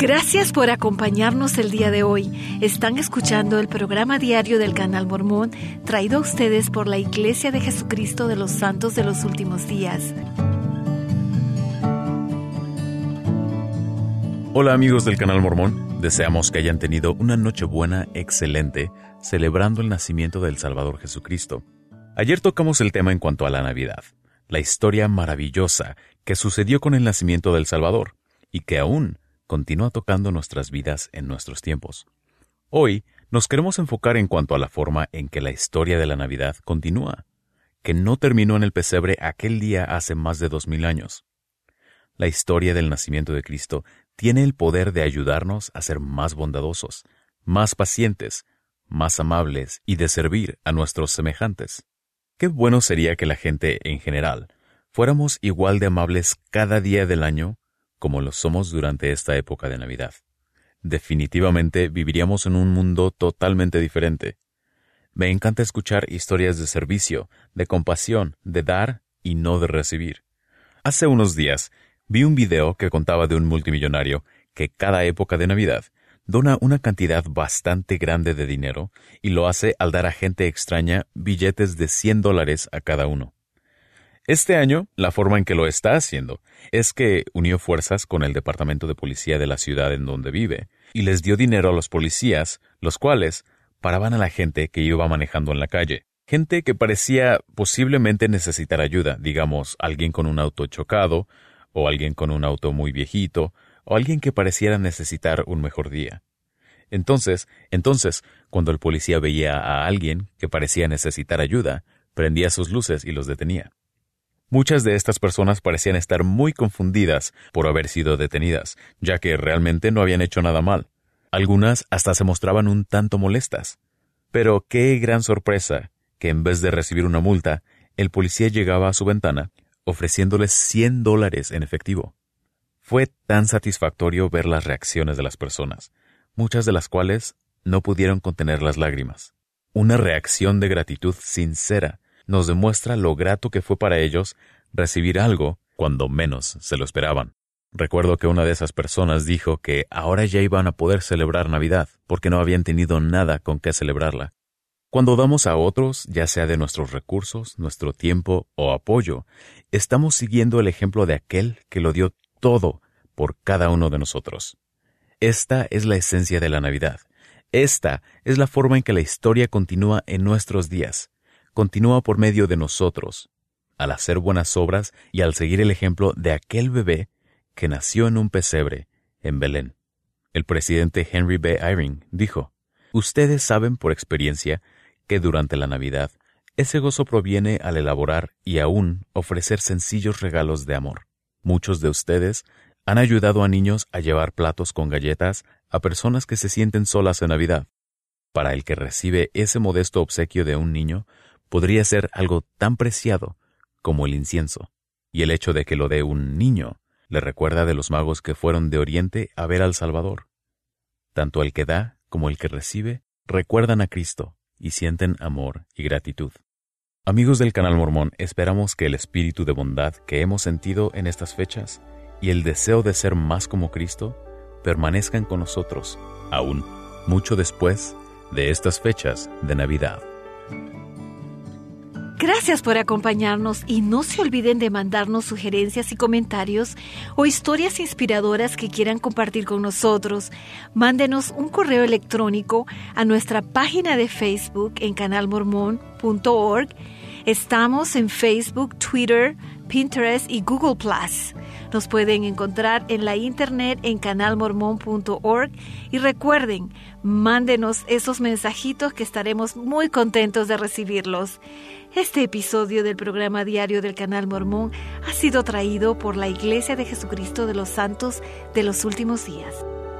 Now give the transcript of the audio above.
Gracias por acompañarnos el día de hoy. Están escuchando el programa diario del Canal Mormón, traído a ustedes por la Iglesia de Jesucristo de los Santos de los Últimos Días. Hola amigos del Canal Mormón, deseamos que hayan tenido una Nochebuena excelente celebrando el nacimiento del Salvador Jesucristo. Ayer tocamos el tema en cuanto a la Navidad, la historia maravillosa que sucedió con el nacimiento del Salvador y que aún continúa tocando nuestras vidas en nuestros tiempos. Hoy nos queremos enfocar en cuanto a la forma en que la historia de la Navidad continúa, que no terminó en el pesebre aquel día hace más de 2000 años. La historia del nacimiento de Cristo tiene el poder de ayudarnos a ser más bondadosos, más pacientes, más amables y de servir a nuestros semejantes. Qué bueno sería que la gente en general fuéramos igual de amables cada día del año como lo somos durante esta época de Navidad. Definitivamente viviríamos en un mundo totalmente diferente. Me encanta escuchar historias de servicio, de compasión, de dar y no de recibir. Hace unos días vi un video que contaba de un multimillonario que cada época de Navidad dona una cantidad bastante grande de dinero y lo hace al dar a gente extraña billetes de $100 a cada uno. Este año, la forma en que lo está haciendo es que unió fuerzas con el departamento de policía de la ciudad en donde vive y les dio dinero a los policías, los cuales paraban a la gente que iba manejando en la calle. Gente que parecía posiblemente necesitar ayuda, digamos, alguien con un auto chocado, o alguien con un auto muy viejito, o alguien que pareciera necesitar un mejor día. Entonces, cuando el policía veía a alguien que parecía necesitar ayuda, prendía sus luces y los detenía. Muchas de estas personas parecían estar muy confundidas por haber sido detenidas, ya que realmente no habían hecho nada mal. Algunas hasta se mostraban un tanto molestas. Pero qué gran sorpresa que en vez de recibir una multa, el policía llegaba a su ventana ofreciéndoles $100 en efectivo. Fue tan satisfactorio ver las reacciones de las personas, muchas de las cuales no pudieron contener las lágrimas. Una reacción de gratitud sincera nos demuestra lo grato que fue para ellos recibir algo cuando menos se lo esperaban. Recuerdo que una de esas personas dijo que ahora ya iban a poder celebrar Navidad porque no habían tenido nada con qué celebrarla. Cuando damos a otros, ya sea de nuestros recursos, nuestro tiempo o apoyo, estamos siguiendo el ejemplo de aquel que lo dio todo por cada uno de nosotros. Esta es la esencia de la Navidad. Esta es la forma en que la historia continúa en nuestros días. Continúa por medio de nosotros, al hacer buenas obras y al seguir el ejemplo de aquel bebé que nació en un pesebre en Belén. El presidente Henry B. Eyring dijo: «Ustedes saben por experiencia que durante la Navidad ese gozo proviene al elaborar y aún ofrecer sencillos regalos de amor. Muchos de ustedes han ayudado a niños a llevar platos con galletas a personas que se sienten solas en Navidad. Para el que recibe ese modesto obsequio de un niño, podría ser algo tan preciado como el incienso, y el hecho de que lo dé un niño le recuerda de los magos que fueron de Oriente a ver al Salvador. Tanto el que da como el que recibe recuerdan a Cristo y sienten amor y gratitud». Amigos del Canal Mormón, esperamos que el espíritu de bondad que hemos sentido en estas fechas y el deseo de ser más como Cristo permanezcan con nosotros, aún mucho después de estas fechas de Navidad. Gracias por acompañarnos y no se olviden de mandarnos sugerencias y comentarios o historias inspiradoras que quieran compartir con nosotros. Mándenos un correo electrónico a nuestra página de Facebook en canalmormon.org. Estamos en Facebook, Twitter, Pinterest y Google+. Nos pueden encontrar en la internet en canalmormon.org y recuerden, mándenos esos mensajitos que estaremos muy contentos de recibirlos. Este episodio del programa diario del Canal Mormón ha sido traído por la Iglesia de Jesucristo de los Santos de los Últimos Días.